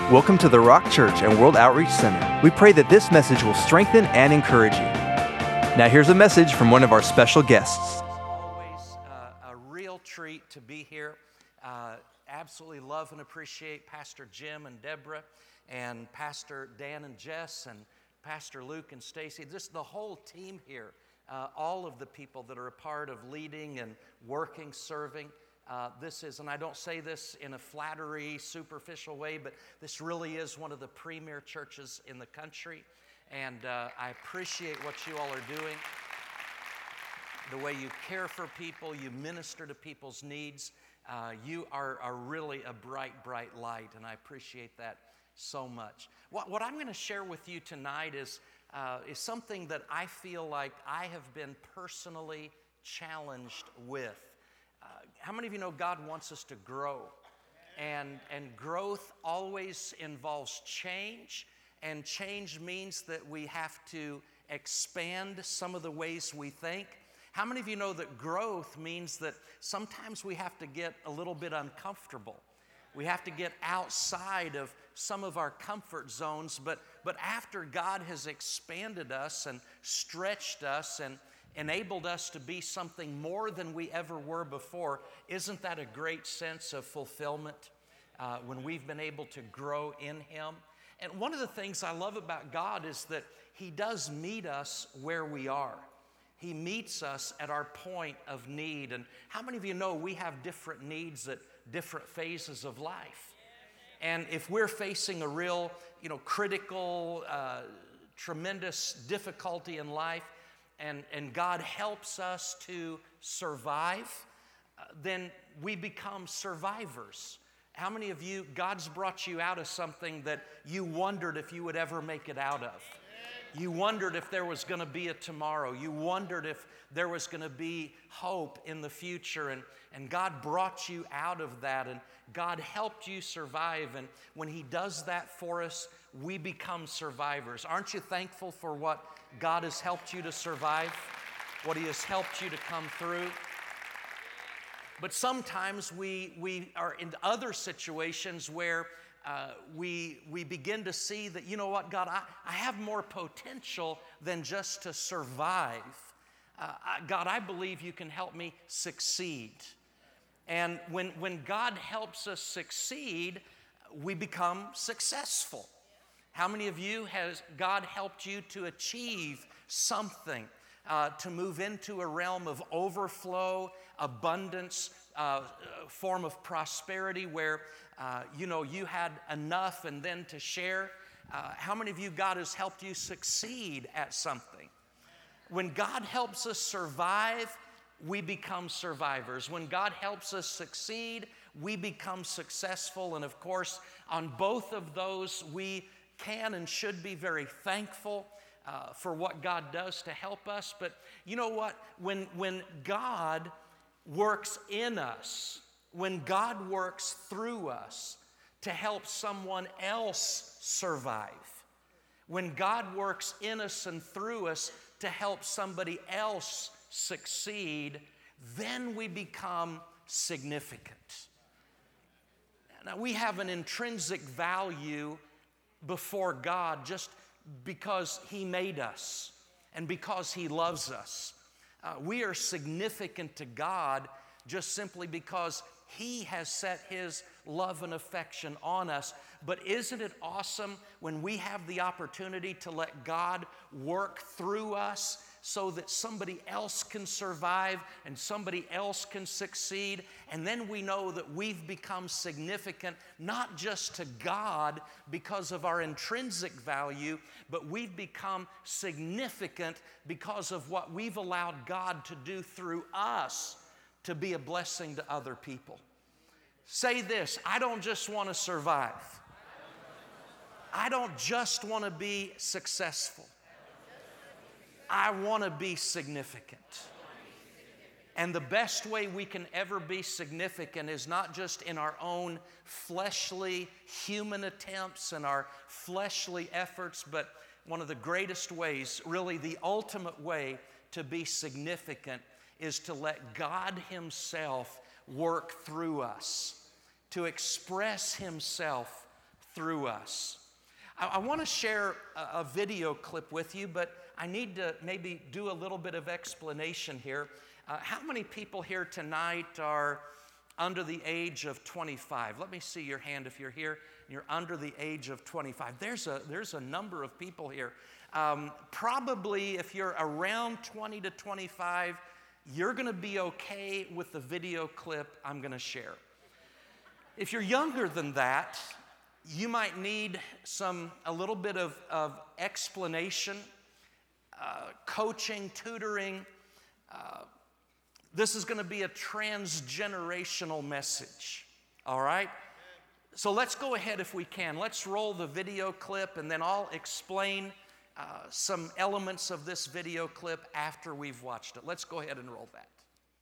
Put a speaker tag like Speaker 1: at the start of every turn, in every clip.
Speaker 1: Welcome to the Rock Church and World Outreach Center. We pray that this message will strengthen and encourage you. Now here's a message from one of our special guests.
Speaker 2: Always a real treat to be here. Absolutely love and appreciate Pastor Jim and Deborah and Pastor Dan and Jess and Pastor Luke and Stacy, just the whole team here, all of the people that are a part of leading and working, serving. This is, and I don't say this in a flattery, superficial way, but this really is one of the premier churches in the country, and I appreciate what you all are doing, the way you care for people, you minister to people's needs. You are really a bright, bright light, and I appreciate that so much. What I'm going to share with you tonight is something that I feel like I have been personally challenged with. How many of you know God wants us to grow? And growth always involves change, and change means that we have to expand some of the ways we think. How many of you know that growth means that sometimes we have to get a little bit uncomfortable? We have to get outside of some of our comfort zones, but after God has expanded us and stretched us and enabled us to be something more than we ever were before, isn't that a great sense of fulfillment when we've been able to grow in Him? And one of the things I love about God is that He does meet us where we are. He meets us at our point of need. And how many of you know we have different needs at different phases of life? And if we're facing a real, critical, tremendous difficulty in life, and God helps us to survive, then we become survivors. How many of you, God's brought you out of something that you wondered if you would ever make it out of? You wondered if there was going to be a tomorrow. You wondered if there was going to be hope in the future. And God brought you out of that, and God helped you survive. And when He does that for us, we become survivors. Aren't you thankful for what God has helped you to survive, what He has helped you to come through? But sometimes we are in other situations where we begin to see that, you know what, God, I have more potential than just to survive. God, I believe You can help me succeed. And when God helps us succeed, we become successful. How many of you has God helped you to achieve something, to move into a realm of overflow, abundance, form of prosperity where, you had enough and then to share? How many of you God has helped you succeed at something? When God helps us survive, we become survivors. When God helps us succeed, we become successful. And of course, on both of those, we can and should be very thankful for what God does to help us. But you know what? When God works in us, when God works through us to help someone else survive, when God works in us and through us to help somebody else succeed, then we become significant. Now, we have an intrinsic value before God just because He made us and because He loves us. We are significant to God just simply because He has set His love and affection on us. But isn't it awesome when we have the opportunity to let God work through us so that somebody else can survive and somebody else can succeed? And then we know that we've become significant, not just to God because of our intrinsic value, but we've become significant because of what we've allowed God to do through us to be a blessing to other people. Say this: I don't just want to survive. I don't just want to be successful. I want to be significant. And the best way we can ever be significant is not just in our own fleshly human attempts and our fleshly efforts, but one of the greatest ways, really the ultimate way to be significant, is to let God Himself work through us, to express Himself through us. I want to share a video clip with you, but I need to maybe do a little bit of explanation here. How many people here tonight are under the age of 25? Let me see your hand if you're here and you're under the age of 25. There's a number of people here. Probably if you're around 20 to 25, you're going to be okay with the video clip I'm going to share. If you're younger than that, you might need a little bit of explanation, coaching, tutoring. This is going to be a transgenerational message, all right? So let's go ahead if we can. Let's roll the video clip, and then I'll explain some elements of this video clip after we've watched it. Let's go ahead and roll that.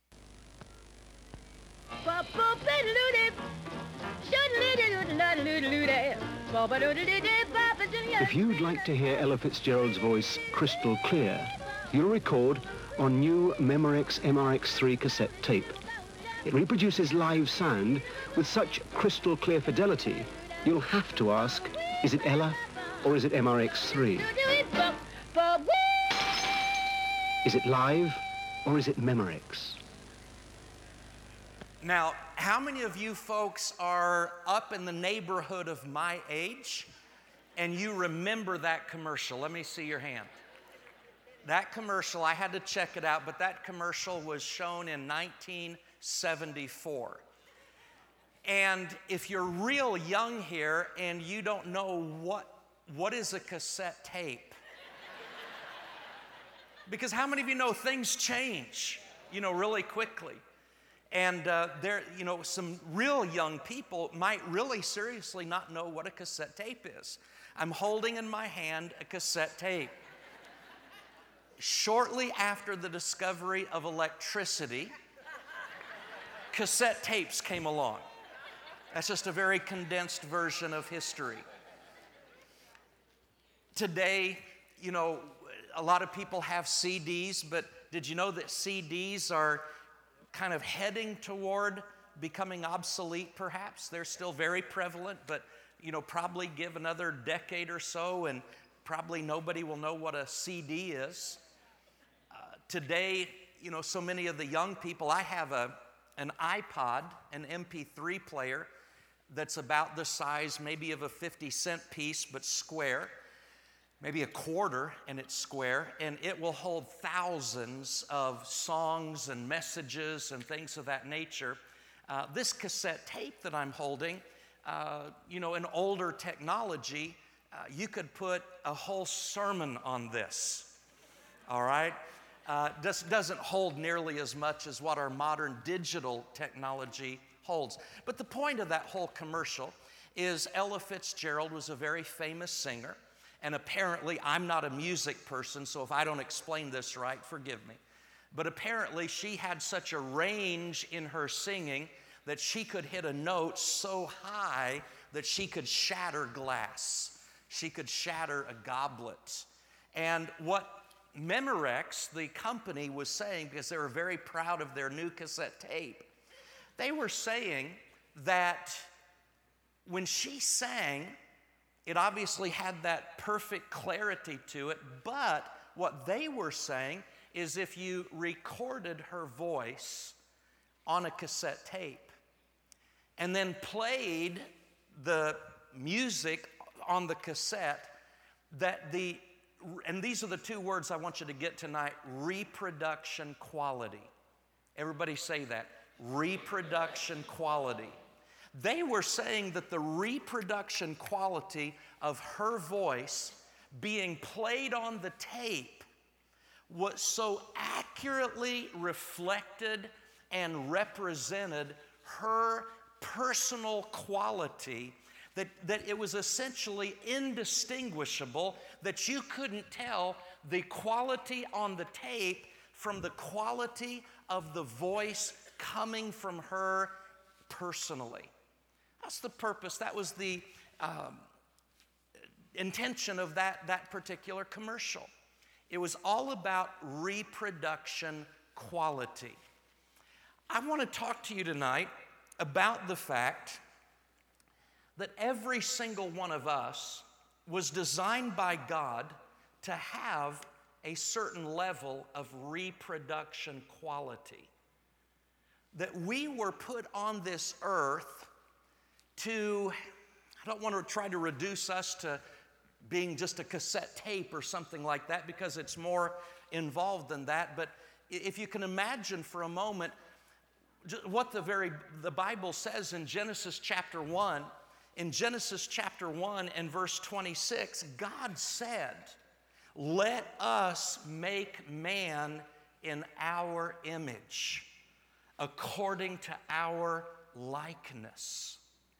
Speaker 3: If you'd like to hear Ella Fitzgerald's voice crystal clear, you'll record on new Memorex MRX3 cassette tape. It reproduces live sound with such crystal clear fidelity, you'll have to ask, is it Ella or is it MRX3? Is it live or is it Memorex?
Speaker 2: Now, how many of you folks are up in the neighborhood of my age and you remember that commercial? Let me see your hand. That commercial, I had to check it out, but that commercial was shown in 1974. And if you're real young here and you don't know what is a cassette tape, because how many of you know things change, really quickly? And some real young people might really seriously not know what a cassette tape is. I'm holding in my hand a cassette tape. Shortly after the discovery of electricity, cassette tapes came along. That's just a very condensed version of history. Today, a lot of people have CDs, but did you know that CDs are kind of heading toward becoming obsolete, perhaps? They're still very prevalent, but, probably give another decade or so, and probably nobody will know what a CD is. Today, so many of the young people, I have an iPod, an MP3 player that's about the size maybe of a 50-cent piece, but square, maybe a quarter, and it's square, and it will hold thousands of songs and messages and things of that nature. This cassette tape that I'm holding, an older technology, you could put a whole sermon on this, all right? This doesn't hold nearly as much as what our modern digital technology holds. But the point of that whole commercial is Ella Fitzgerald was a very famous singer, and apparently, I'm not a music person, so if I don't explain this right, forgive me. But apparently, she had such a range in her singing that she could hit a note so high that she could shatter glass. She could shatter a goblet. And what Memorex, the company, was saying, because they were very proud of their new cassette tape, they were saying that when she sang, it obviously had that perfect clarity to it, but what they were saying is if you recorded her voice on a cassette tape and then played the music on the cassette, and these are the two words I want you to get tonight, reproduction quality. Everybody say that, reproduction quality. They were saying that the reproduction quality of her voice being played on the tape was so accurately reflected and represented her personal quality that it was essentially indistinguishable, that you couldn't tell the quality on the tape from the quality of the voice coming from her personally. That's the purpose. That was the intention of that particular commercial. It was all about reproduction quality. I want to talk to you tonight about the fact that every single one of us was designed by God to have a certain level of reproduction quality. That we were put on this earth to, I don't want to try to reduce us to being just a cassette tape or something like that, because it's more involved than that. But if you can imagine for a moment what the Bible says in Genesis chapter 1. In Genesis chapter 1 and verse 26, God said, "Let us make man in our image, according to our likeness."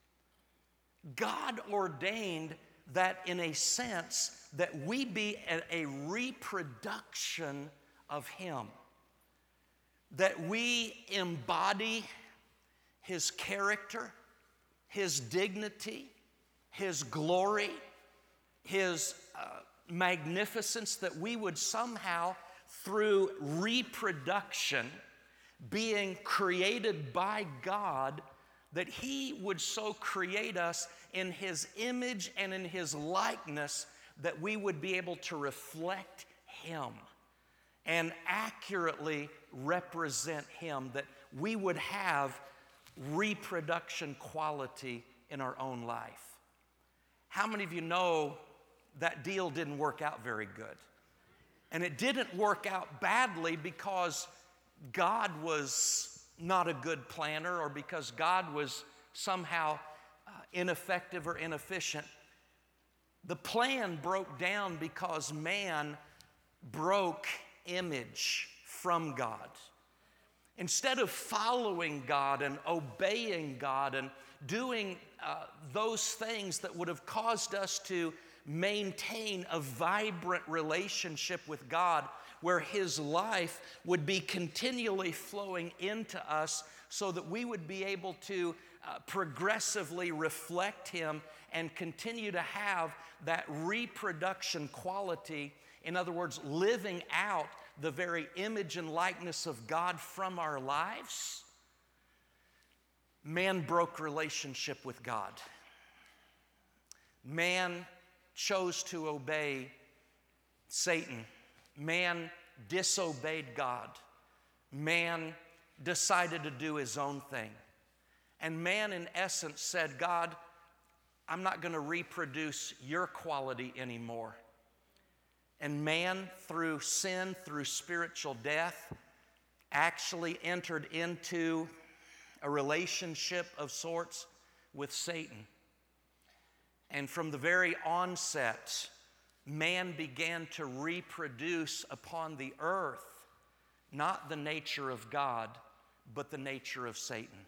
Speaker 2: God ordained that, in a sense, that we be a reproduction of Him, that we embody His character, His dignity, His glory, His magnificence, that we would somehow, through reproduction, being created by God, that He would so create us in His image and in His likeness that we would be able to reflect Him and accurately represent Him, that we would have reproduction quality in our own life. How many of you know that deal didn't work out very good? And it didn't work out badly because God was not a good planner, or because God was somehow ineffective or inefficient. The plan broke down because man broke image from God. Instead of following God and obeying God and doing those things that would have caused us to maintain a vibrant relationship with God, where His life would be continually flowing into us so that we would be able to progressively reflect Him and continue to have that reproduction quality. In other words, living out the very image and likeness of God from our lives. Man broke relationship with God. Man chose to obey Satan. Man disobeyed God. Man decided to do his own thing. And man, in essence, said, "God, I'm not going to reproduce your quality anymore." And man, through sin, through spiritual death, actually entered into a relationship of sorts with Satan. And from the very onset, man began to reproduce upon the earth not the nature of God, but the nature of Satan.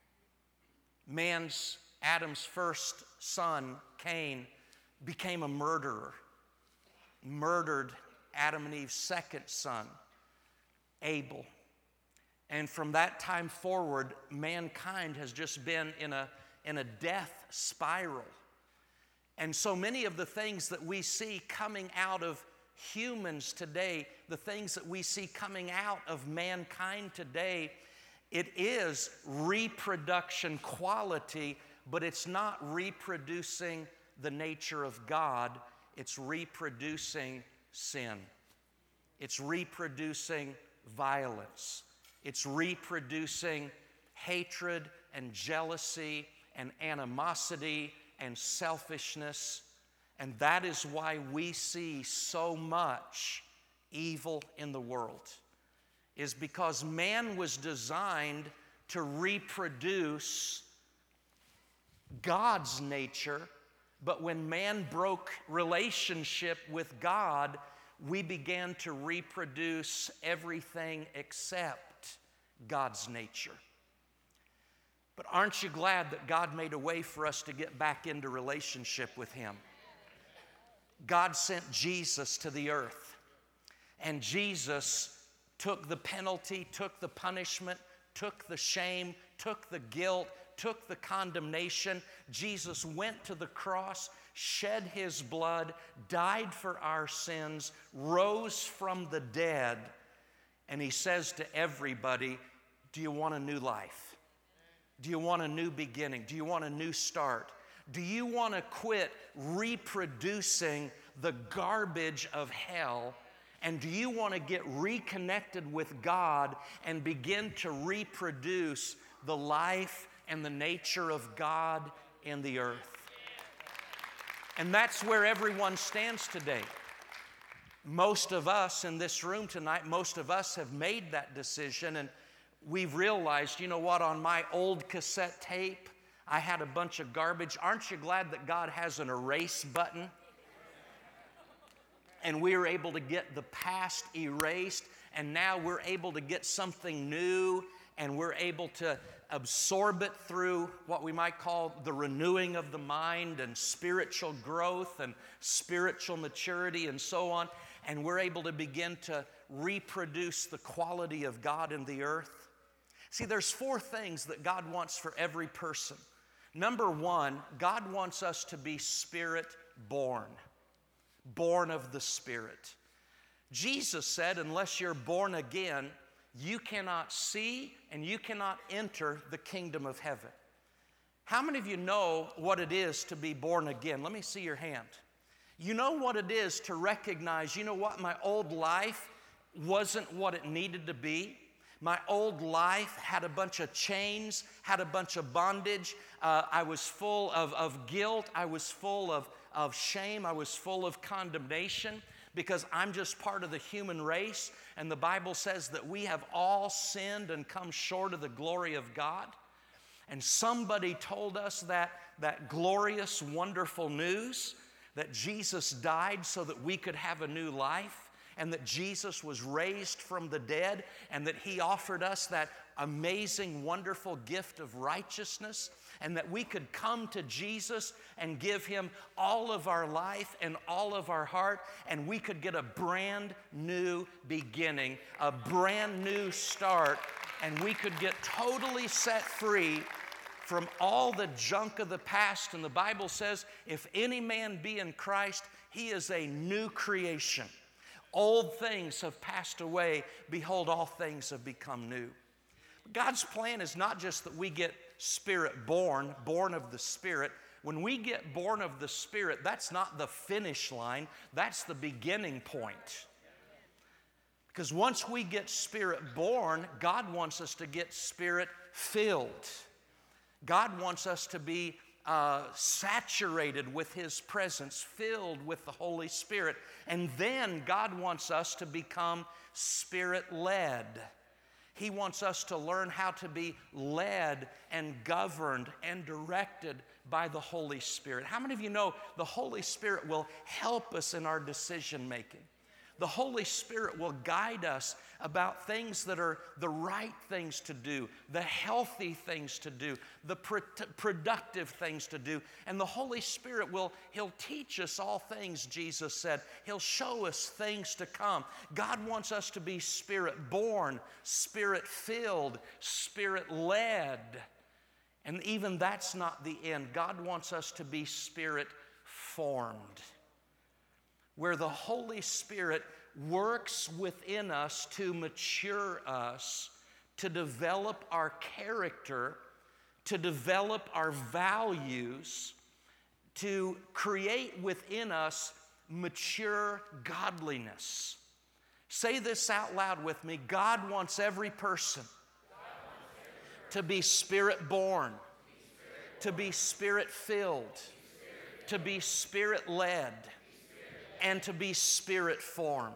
Speaker 2: Adam's first son, Cain, became a murderer. Murdered Adam and Eve's second son, Abel. And from that time forward, mankind has just been in a death spiral. And so many of the things that we see coming out of humans today, the things that we see coming out of mankind today, it is reproduction quality, but it's not reproducing the nature of God. It's reproducing sin. It's reproducing violence. It's reproducing hatred and jealousy and animosity and selfishness. And that is why we see so much evil in the world, is because man was designed to reproduce God's nature. But when man broke relationship with God, we began to reproduce everything except God's nature. But aren't you glad that God made a way for us to get back into relationship with Him? God sent Jesus to the earth, and Jesus took the penalty, took the punishment, took the shame, took the guilt, took the condemnation. Jesus went to the cross, shed His blood, died for our sins, rose from the dead, and He says to everybody, "Do you want a new life? Do you want a new beginning? Do you want a new start? Do you want to quit reproducing the garbage of hell? And do you want to get reconnected with God and begin to reproduce the life and the nature of God in the earth? And that's where everyone stands today. Most of us in this room tonight, most of us have made that decision, and we've realized, you know what, on my old cassette tape, I had a bunch of garbage. Aren't you glad that God has an erase button? And we were able to get the past erased, and now we're able to get something new, and we're able to absorb it through what we might call the renewing of the mind and spiritual growth and spiritual maturity and so on. And we're able to begin to reproduce the quality of God in the earth. See, there's 4 things that God wants for every person. Number 1, God wants us to be Spirit-born. Born of the Spirit. Jesus said, unless you're born again, you cannot see and you cannot enter the kingdom of heaven. How many of you know what it is to be born again? Let me see your hand. You know what it is to recognize, you know what, my old life wasn't what it needed to be. My old life had a bunch of chains, had a bunch of bondage. I was full of guilt. I was full of shame. I was full of condemnation because I'm just part of the human race. And the Bible says that we have all sinned and come short of the glory of God. And somebody told us that glorious, wonderful news that Jesus died so that we could have a new life, and that Jesus was raised from the dead, and that He offered us that amazing, wonderful gift of righteousness, and that we could come to Jesus and give Him all of our life and all of our heart, and we could get a brand new beginning, a brand new start, and we could get totally set free from all the junk of the past. And the Bible says, if any man be in Christ, he is a new creation. Old things have passed away. Behold, all things have become new. God's plan is not just that we get Spirit-born, born of the Spirit. When we get born of the Spirit, that's not the finish line. That's the beginning point. Because once we get Spirit-born, God wants us to get Spirit-filled. God wants us to be saturated with His presence, filled with the Holy Spirit. And then God wants us to become Spirit-led. He wants us to learn how to be led and governed and directed by the Holy Spirit. How many of you know the Holy Spirit will help us in our decision making? The Holy Spirit will guide us about things that are the right things to do, the healthy things to do, the productive things to do. And the Holy Spirit He'll teach us all things, Jesus said. He'll show us things to come. God wants us to be Spirit-born, Spirit-filled, Spirit-led. And even that's not the end. God wants us to be Spirit-formed, where the Holy Spirit works within us to mature us, to develop our character, to develop our values, to create within us mature godliness. Say this out loud with me. God wants every person to be Spirit-born, to be Spirit-filled, to be Spirit-led, and to be Spirit-formed.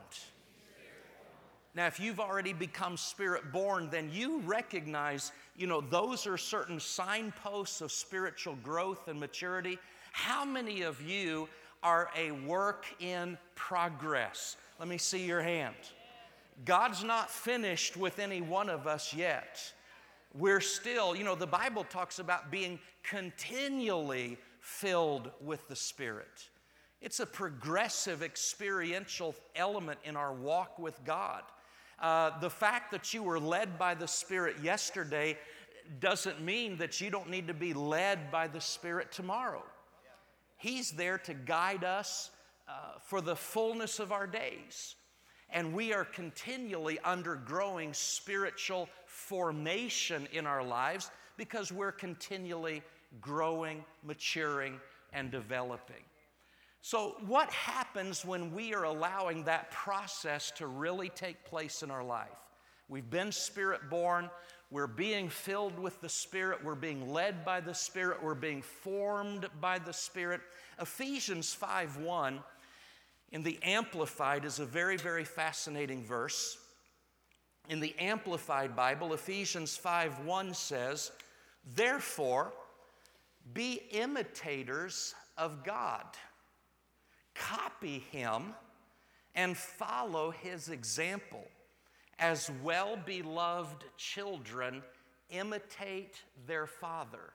Speaker 2: Now, if you've already become Spirit-born, then you recognize, those are certain signposts of spiritual growth and maturity. How many of you are a work in progress? Let me see your hand. God's not finished with any one of us yet. We're still, the Bible talks about being continually filled with the Spirit. It's a progressive, experiential element in our walk with God. The fact that you were led by the Spirit yesterday doesn't mean that you don't need to be led by the Spirit tomorrow. He's there to guide us for the fullness of our days. And we are continually undergoing spiritual formation in our lives because we're continually growing, maturing, and developing. So what happens when we are allowing that process to really take place in our life? We've been Spirit-born. We're being filled with the Spirit. We're being led by the Spirit. We're being formed by the Spirit. Ephesians 5:1 in the Amplified is a very, very fascinating verse. In the Amplified Bible, Ephesians 5:1 says, "Therefore, be imitators of God. Copy Him and follow His example. As well-beloved children, imitate their Father."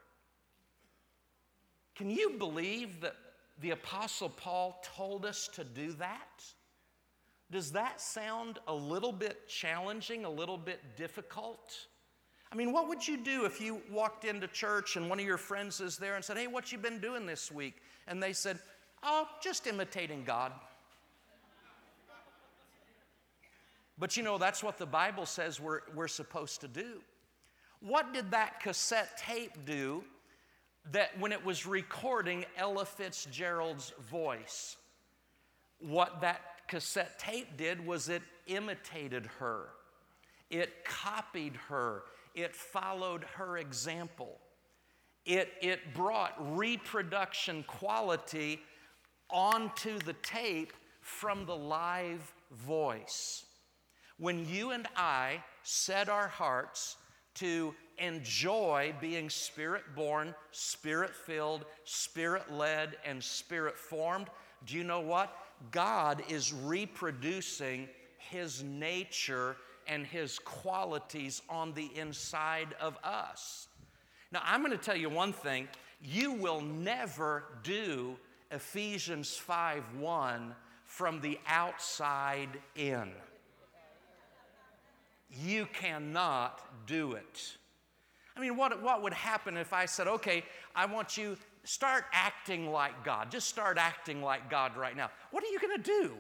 Speaker 2: Can you believe that the Apostle Paul told us to do that? Does that sound a little bit challenging, a little bit difficult? I mean, what would you do if you walked into church and one of your friends is there and said, "Hey, what you been doing this week?" And they said, "Oh, just imitating God." But you know, that's what the Bible says we're supposed to do. What did that cassette tape do that when it was recording Ella Fitzgerald's voice? What that cassette tape did was it imitated her. It copied her. It followed her example. It brought reproduction quality onto the tape from the live voice. When you and I set our hearts to enjoy being Spirit-born, Spirit-filled, Spirit-led, and Spirit-formed, do you know what? God is reproducing His nature and His qualities on the inside of us. Now, I'm going to tell you one thing. You will never do Ephesians 5:1 from the outside in. You cannot do it. I mean, what would happen if I said, "Okay, I want you to start acting like God. Just start acting like God right now." What are you going to do?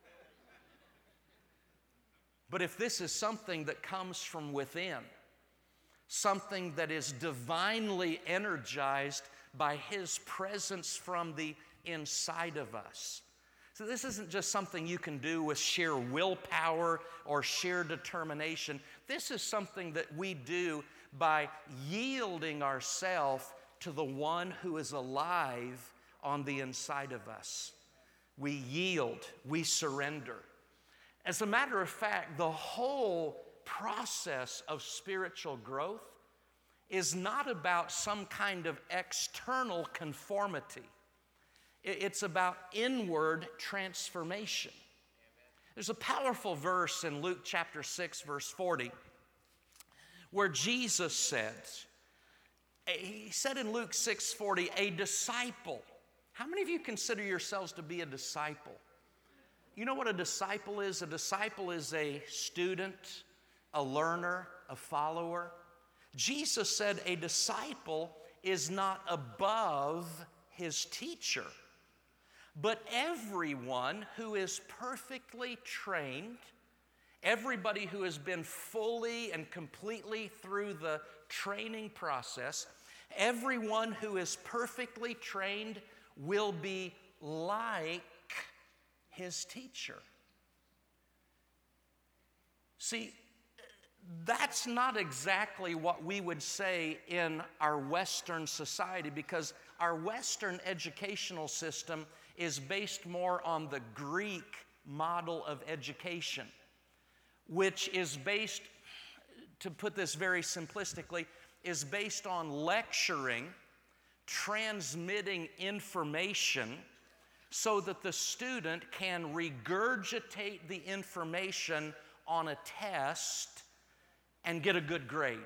Speaker 2: But if this is something that comes from within, something that is divinely energized by His presence from the inside of us. So this isn't just something you can do with sheer willpower or sheer determination. This is something that we do by yielding ourselves to the one who is alive on the inside of us. We yield, we surrender. As a matter of fact, the whole process of spiritual growth is not about some kind of external conformity. It's about inward transformation. There's a powerful verse in Luke chapter 6, verse 40, where Jesus says, He said in Luke 6:40, a disciple. How many of you consider yourselves to be a disciple? You know what a disciple is? A disciple is a student, a learner, a follower. Jesus said a disciple is not above his teacher, but everyone who is perfectly trained, everybody who has been fully and completely through the training process, everyone who is perfectly trained will be like his teacher. See, that's not exactly what we would say in our Western society, because our Western educational system is based more on the Greek model of education, which is based, to put this very simplistically, is based on lecturing, transmitting information so that the student can regurgitate the information on a test and get a good grade.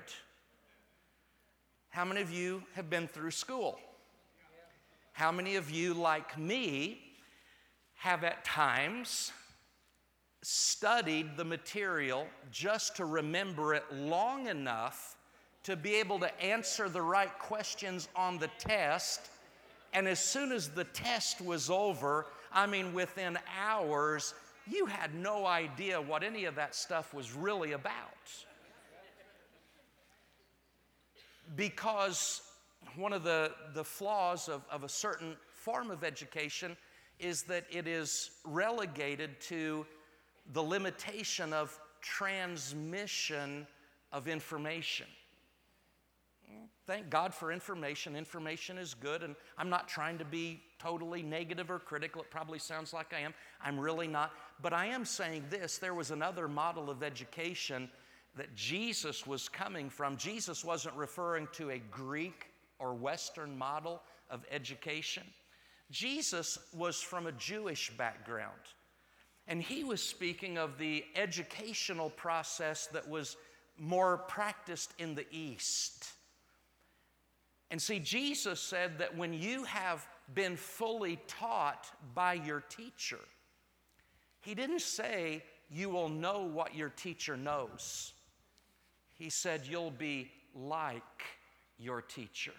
Speaker 2: How many of you have been through school? How many of you, like me, have at times studied the material just to remember it long enough to be able to answer the right questions on the test, and as soon as the test was over, I mean within hours, you had no idea what any of that stuff was really about? Because one of the flaws of a certain form of education is that it is relegated to the limitation of transmission of information. Thank God for information. Information is good, and I'm not trying to be totally negative or critical. It probably sounds like I am. I'm really not. But I am saying this, there was another model of education that Jesus was coming from. Jesus wasn't referring to a Greek or Western model of education. Jesus was from a Jewish background, and he was speaking of the educational process that was more practiced in the East. And see, Jesus said that when you have been fully taught by your teacher, he didn't say you will know what your teacher knows. He said you'll be like your teacher.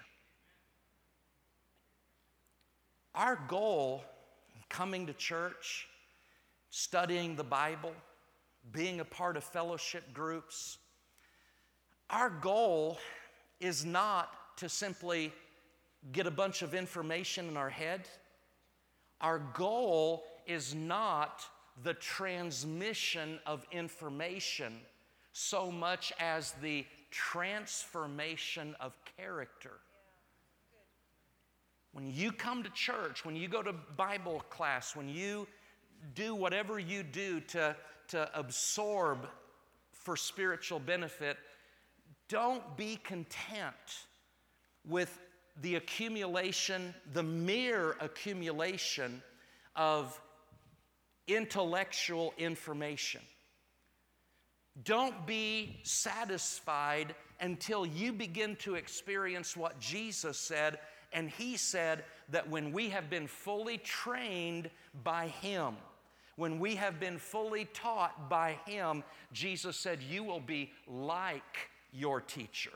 Speaker 2: Our goal in coming to church, studying the Bible, being a part of fellowship groups, our goal is not to simply get a bunch of information in our head. Our goal is not the transmission of information so much as the transformation of character. When you come to church, when you go to Bible class, when you do whatever you do to absorb for spiritual benefit, don't be content with the accumulation, the mere accumulation of intellectual information. Don't be satisfied until you begin to experience what Jesus said, and he said that when we have been fully trained by him, when we have been fully taught by him, Jesus said, you will be like your teacher.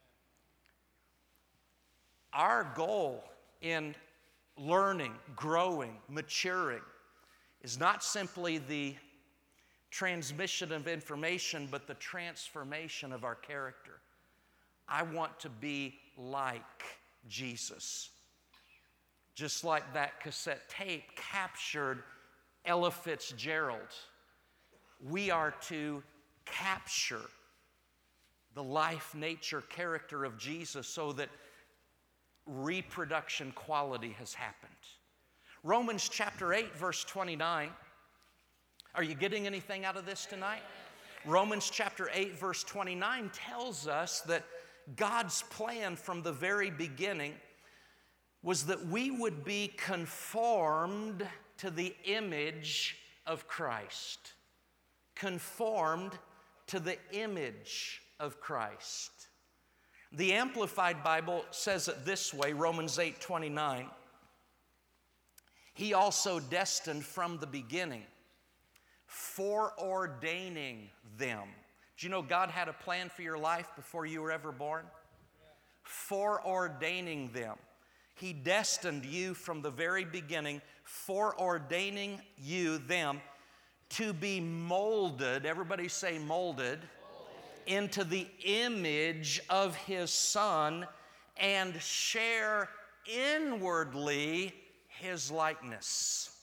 Speaker 2: Our goal in learning, growing, maturing is not simply the transmission of information, but the transformation of our character. I want to be like Jesus. Just like that cassette tape captured Ella Fitzgerald, we are to capture the life, nature, character of Jesus so that reproduction quality has happened. Romans chapter 8, verse 29. Are you getting anything out of this tonight? Romans chapter 8, verse 29 tells us that God's plan from the very beginning was that we would be conformed to the image of Christ. Conformed to the image of Christ. The Amplified Bible says it this way, Romans 8:29. He also destined from the beginning, foreordaining them. Do you know God had a plan for your life before you were ever born? Foreordaining them. He destined you from the very beginning, foreordaining you, them, to be molded, everybody say molded, into the image of his Son and share inwardly his likeness.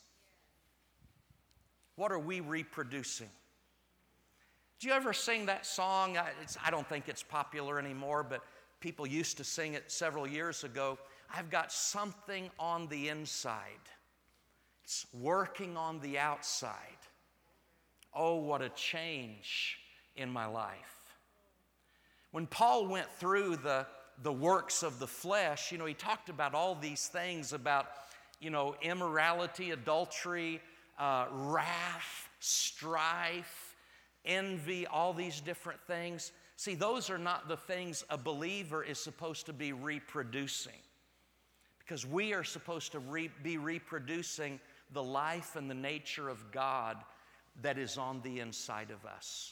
Speaker 2: What are we reproducing? Do you ever sing that song? I don't think it's popular anymore, but people used to sing it several years ago. I've got something on the inside. It's working on the outside. Oh, what a change in my life. When Paul went through the works of the flesh, he talked about all these things about, immorality, adultery, wrath, strife, envy, all these different things. See, those are not the things a believer is supposed to be reproducing. Because we are supposed to be reproducing the life and the nature of God that is on the inside of us.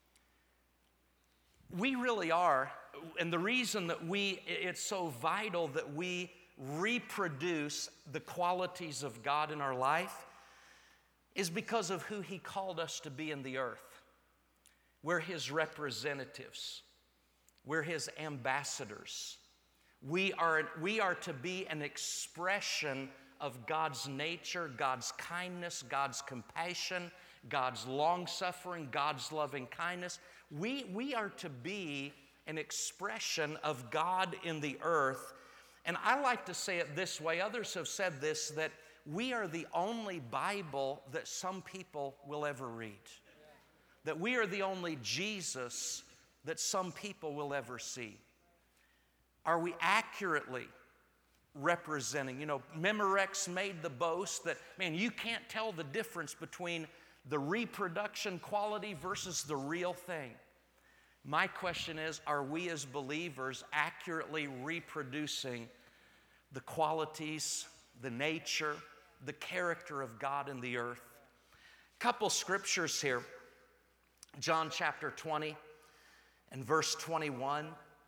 Speaker 2: We really are, and the reason that it's so vital that we reproduce the qualities of God in our life is because of who He called us to be in the earth. We're His representatives. We're His ambassadors. We are to be an expression of God's nature, God's kindness, God's compassion, God's long-suffering, God's loving kindness. We are to be an expression of God in the earth. And I like to say it this way, others have said this, that we are the only Bible that some people will ever read. That we are the only Jesus that some people will ever see. Are we accurately representing? You know, Memorex made the boast that, man, you can't tell the difference between the reproduction quality versus the real thing. My question is, are we as believers accurately reproducing the qualities, the nature, the character of God in the earth? Couple scriptures here. John chapter 20 and verse 21.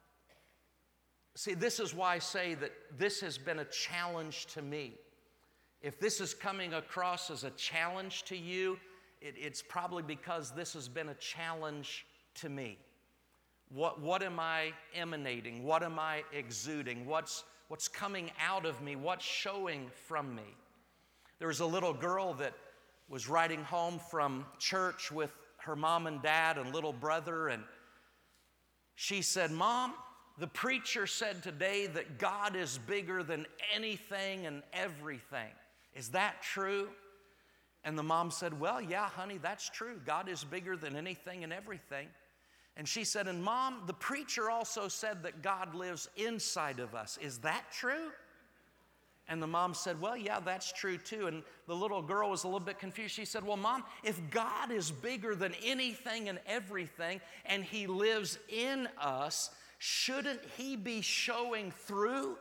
Speaker 2: See, this is why I say that this has been a challenge to me. If this is coming across as a challenge to you, it's probably because this has been a challenge to me. What am I emanating? What am I exuding? What's coming out of me? What's showing from me? There was a little girl that was riding home from church with her mom and dad and little brother, and she said, "Mom, the preacher said today that God is bigger than anything and everything. Is that true?" And the mom said, "Well, yeah, honey, that's true. God is bigger than anything and everything." And she said, "And Mom, the preacher also said that God lives inside of us. Is that true?" And the mom said, "Well, yeah, that's true too." And the little girl was a little bit confused. She said, "Well, Mom, if God is bigger than anything and everything and He lives in us, shouldn't He be showing through?"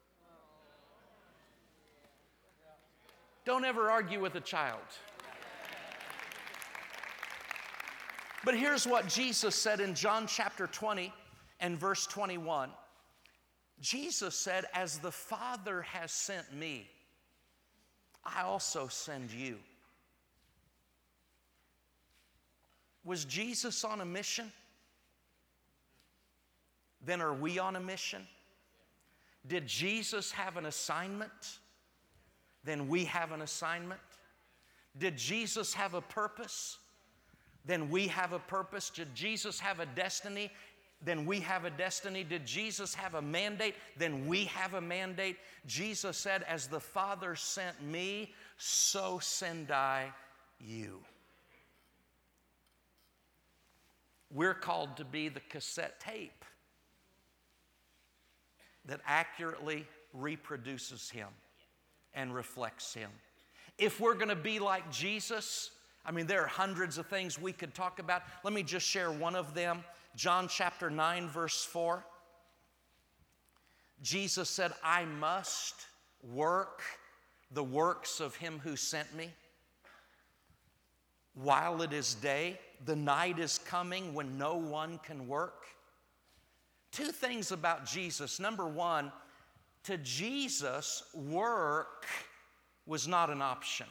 Speaker 2: Don't ever argue with a child. But here's what Jesus said in John chapter 20 and verse 21. Jesus said, "As the Father has sent me, I also send you." Was Jesus on a mission? Then are we on a mission? Did Jesus have an assignment? Then we have an assignment. Did Jesus have a purpose? Then we have a purpose. Did Jesus have a destiny? Then we have a destiny. Did Jesus have a mandate? Then we have a mandate. Jesus said, "As the Father sent me, so send I you." We're called to be the cassette tape that accurately reproduces Him and reflects Him. If we're going to be like Jesus, I mean, there are hundreds of things we could talk about. Let me just share one of them. John chapter 9, verse 4. Jesus said, "I must work the works of Him who sent me while it is day. The night is coming when no one can work." Two things about Jesus. Number one, to Jesus, work was not an option.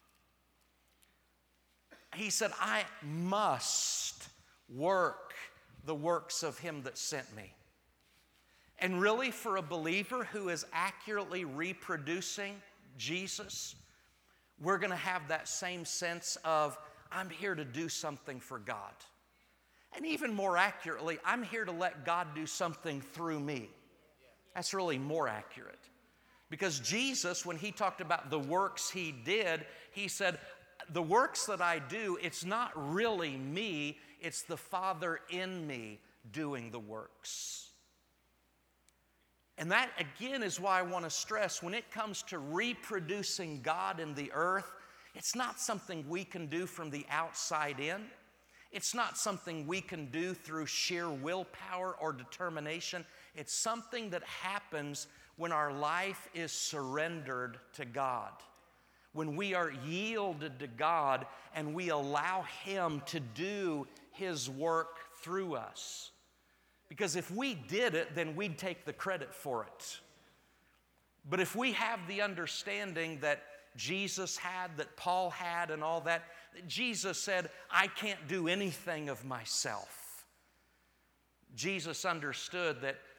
Speaker 2: He said, "I must work the works of Him that sent me." And really, for a believer who is accurately reproducing Jesus, we're going to have that same sense of, I'm here to do something for God. And even more accurately, I'm here to let God do something through me. That's really more accurate. Because Jesus, when He talked about the works He did, He said, the works that I do, it's not really me, it's the Father in me doing the works. And that, again, is why I want to stress, when it comes to reproducing God in the earth, it's not something we can do from the outside in. It's not something we can do through sheer willpower or determination. It's something that happens when our life is surrendered to God. When we are yielded to God and we allow Him to do His work through us. Because if we did it, then we'd take the credit for it. But if we have the understanding that Jesus had, that Paul had and all that, Jesus said, "I can't do anything of myself." Jesus understood that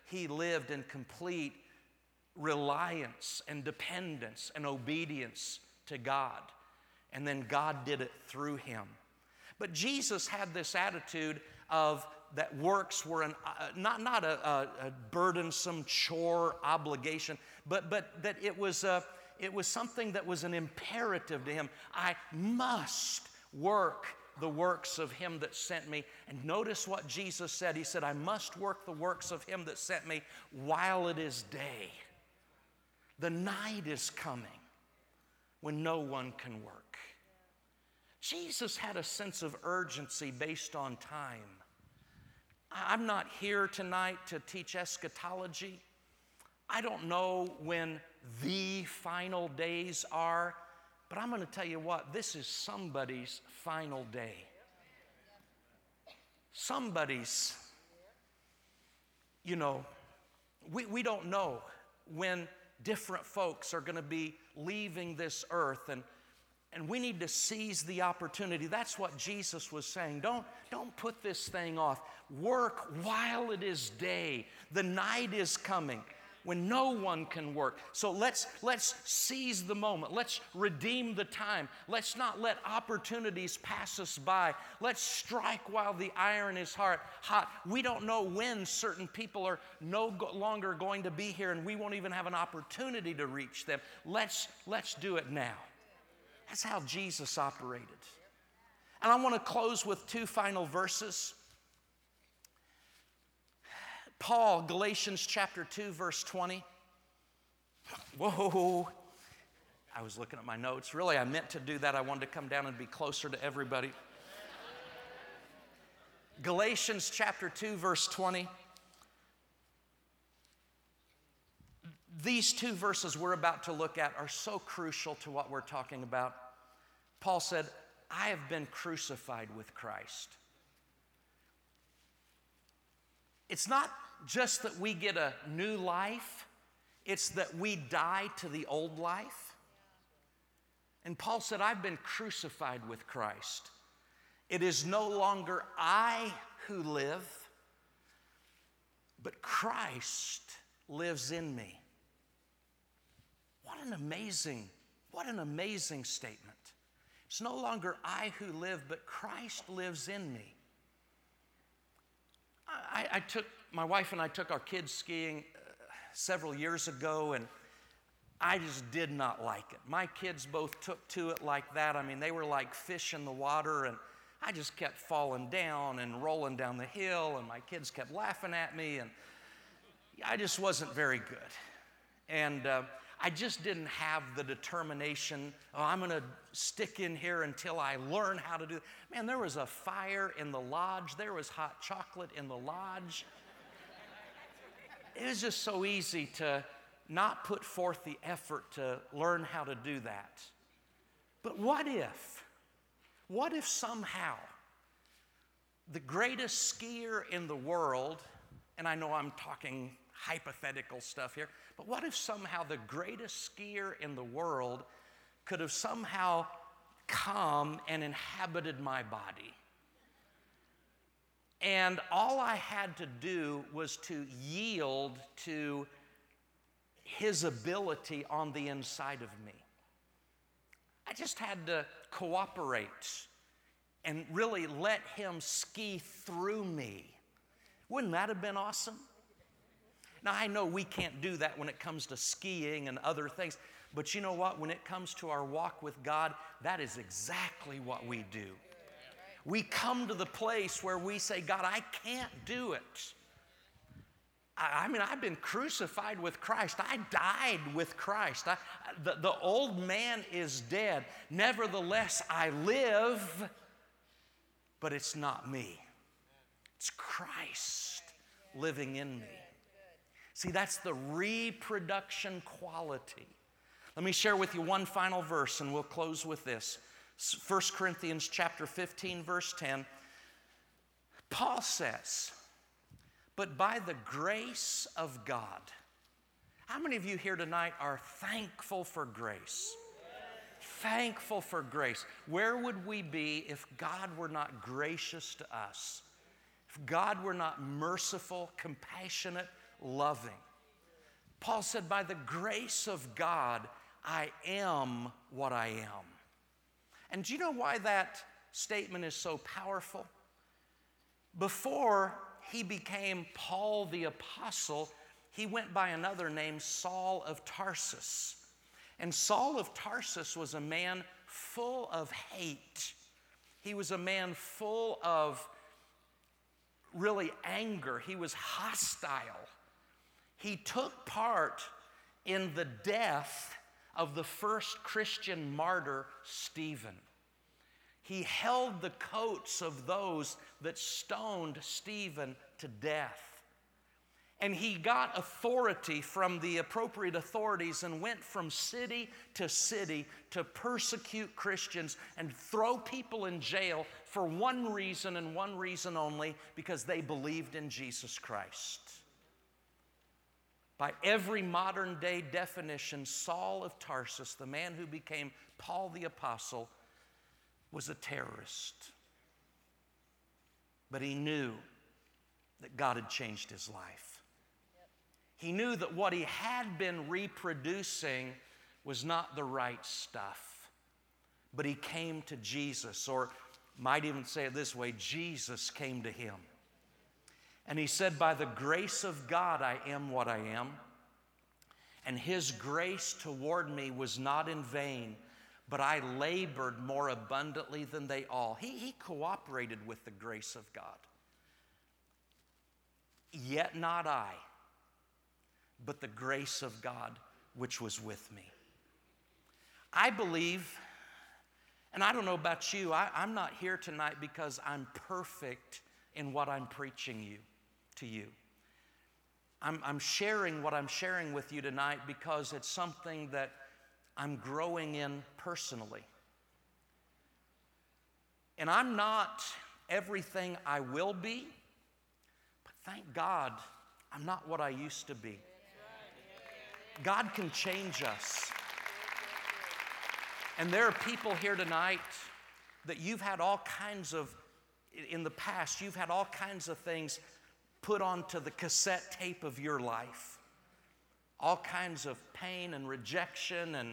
Speaker 2: he lived in complete reliance and dependence and obedience to God. And then God did it through him. But Jesus had this attitude of that works were not a burdensome chore obligation, but that it was something that was an imperative to him. I must work the works of him that sent me. And notice what Jesus said. He said, I must work the works of him that sent me while it is day. The night is coming when no one can work. Jesus had a sense of urgency based on time. I'm not here tonight to teach eschatology. I don't know when the final days are, but I'm going to tell you what, this is somebody's final day. Somebody's, we don't know when different folks are going to be leaving this earth, and we need to seize the opportunity. That's what Jesus was saying. Don't put this thing off. Work while it is day. The night is coming when no one can work. So let's seize the moment. Let's redeem the time. Let's not let opportunities pass us by. Let's strike while the iron is hot. We don't know when certain people are no longer going to be here, and we won't even have an opportunity to reach them. Let's do it now. That's how Jesus operated. And I want to close with two final verses. Paul, Galatians chapter 2, verse 20. Whoa. I was looking at my notes. Really, I meant to do that. I wanted to come down and be closer to everybody. Galatians chapter 2, verse 20. These two verses we're about to look at are so crucial to what we're talking about. Paul said, I have been crucified with Christ. It's not just that we get a new life, it's that we die to the old life. And Paul said, I've been crucified with Christ. It is no longer I who live, but Christ lives in me. What an amazing statement. It's no longer I who live, but Christ lives in me. My wife and I took our kids skiing several years ago, and I just did not like it. My kids both took to it like that. I mean, they were like fish in the water, and I just kept falling down and rolling down the hill, and my kids kept laughing at me, and I just wasn't very good. And I just didn't have the determination, I'm going to stick in here until I learn how to do it. Man, there was a fire in the lodge. There was hot chocolate in the lodge. It was just so easy to not put forth the effort to learn how to do that. But what if somehow the greatest skier in the world, and I know I'm talking hypothetical stuff here, but what if somehow the greatest skier in the world could have somehow come and inhabited my body? And all I had to do was to yield to his ability on the inside of me. I just had to cooperate and really let him ski through me. Wouldn't that have been awesome? Now, I know we can't do that when it comes to skiing and other things, but you know what? When it comes to our walk with God, that is exactly what we do. We come to the place where we say, God, I can't do it. I mean, I've been crucified with Christ. I died with Christ. The old man is dead. Nevertheless, I live, but it's not me. It's Christ living in me. See, that's the reproduction quality. Let me share with you one final verse, and we'll close with this. 1 Corinthians chapter 15, verse 10. Paul says, but by the grace of God. How many of you here tonight are thankful for grace? Thankful for grace. Where would we be if God were not gracious to us? If God were not merciful, compassionate, loving. Paul said, by the grace of God, I am what I am. And do you know why that statement is so powerful? Before he became Paul the Apostle, he went by another name, Saul of Tarsus. And Saul of Tarsus was a man full of hate. He was a man full of really anger. He was hostile. He took part in the death of the first Christian martyr, Stephen. He held the coats of those that stoned Stephen to death. And he got authority from the appropriate authorities and went from city to persecute Christians and throw people in jail for one reason and one reason only, because they believed in Jesus Christ. By every modern day definition, Saul of Tarsus, the man who became Paul the Apostle, was a terrorist. But he knew that God had changed his life. He knew that what he had been reproducing was not the right stuff. But he came to Jesus, or might even say it this way, Jesus came to him. And he said, by the grace of God, I am what I am. And his grace toward me was not in vain, but I labored more abundantly than they all. He cooperated with the grace of God. Yet not I, but the grace of God which was with me. I believe, and I don't know about you, I'm not here tonight because I'm perfect in what I'm preaching to you. I'm sharing what I'm sharing with you tonight because it's something that I'm growing in personally. And I'm not everything I will be, but thank God I'm not what I used to be. God can change us. And there are people here tonight that you've had all kinds of, in the past, you've had all kinds of things put onto the cassette tape of your life. All kinds of pain and rejection and,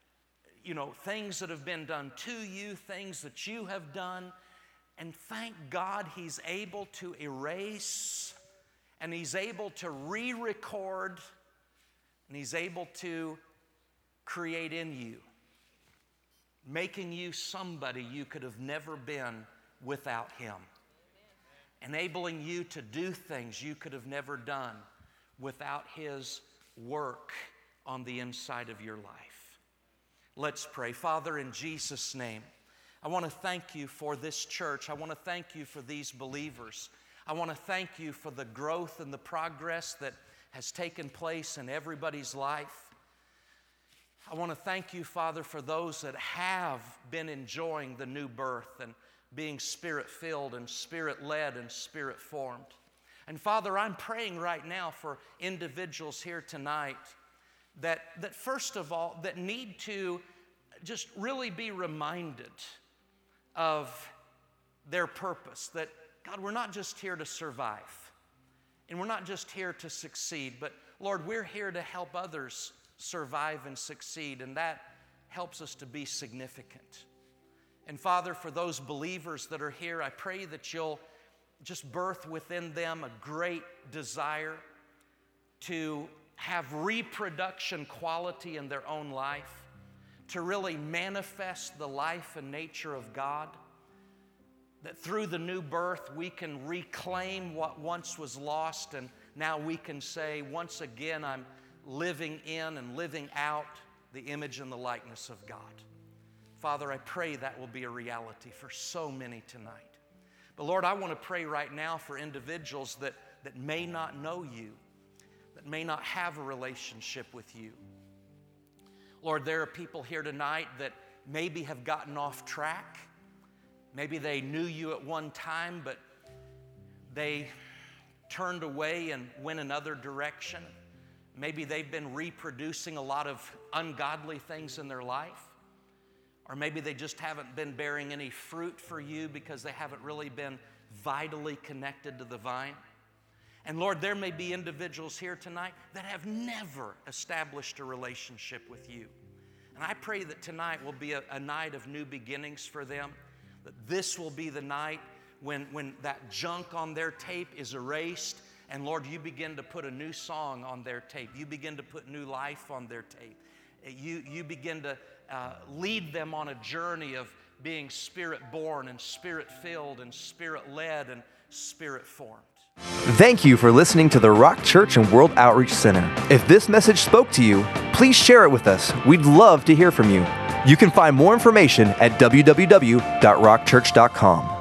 Speaker 2: things that have been done to you, things that you have done. And thank God He's able to erase, and He's able to re-record, and He's able to create in you, making you somebody you could have never been without Him. Enabling you to do things you could have never done without His work on the inside of your life. Let's pray. Father, in Jesus' name, I want to thank You for this church. I want to thank You for these believers. I want to thank You for the growth and the progress that has taken place in everybody's life. I want to thank You, Father, for those that have been enjoying the new birth and being Spirit-filled and Spirit-led and Spirit-formed. And Father, I'm praying right now for individuals here tonight that first of all, that need to just really be reminded of their purpose. That, God, we're not just here to survive, and we're not just here to succeed, but Lord, we're here to help others survive and succeed, and that helps us to be significant. And Father, for those believers that are here, I pray that You'll just birth within them a great desire to have reproduction quality in their own life, to really manifest the life and nature of God, that through the new birth we can reclaim what once was lost, and now we can say, once again, I'm living in and living out the image and the likeness of God. Father, I pray that will be a reality for so many tonight. But Lord, I want to pray right now for individuals that may not know You, that may not have a relationship with You. Lord, there are people here tonight that maybe have gotten off track. Maybe they knew You at one time, but they turned away and went another direction. Maybe they've been reproducing a lot of ungodly things in their life. Or maybe they just haven't been bearing any fruit for You because they haven't really been vitally connected to the vine. And Lord, there may be individuals here tonight that have never established a relationship with you. And I pray that tonight will be a night of new beginnings for them, that this will be the night when that junk on their tape is erased, and Lord, you begin to put a new song on their tape. You begin to put new life on their tape. You begin to lead them on a journey of being Spirit-born and Spirit-filled and Spirit-led and Spirit-formed.
Speaker 1: Thank you for listening to the Rock Church and World Outreach Center. If this message spoke to you, please share it with us. We'd love to hear from you. You can find more information at www.rockchurch.com.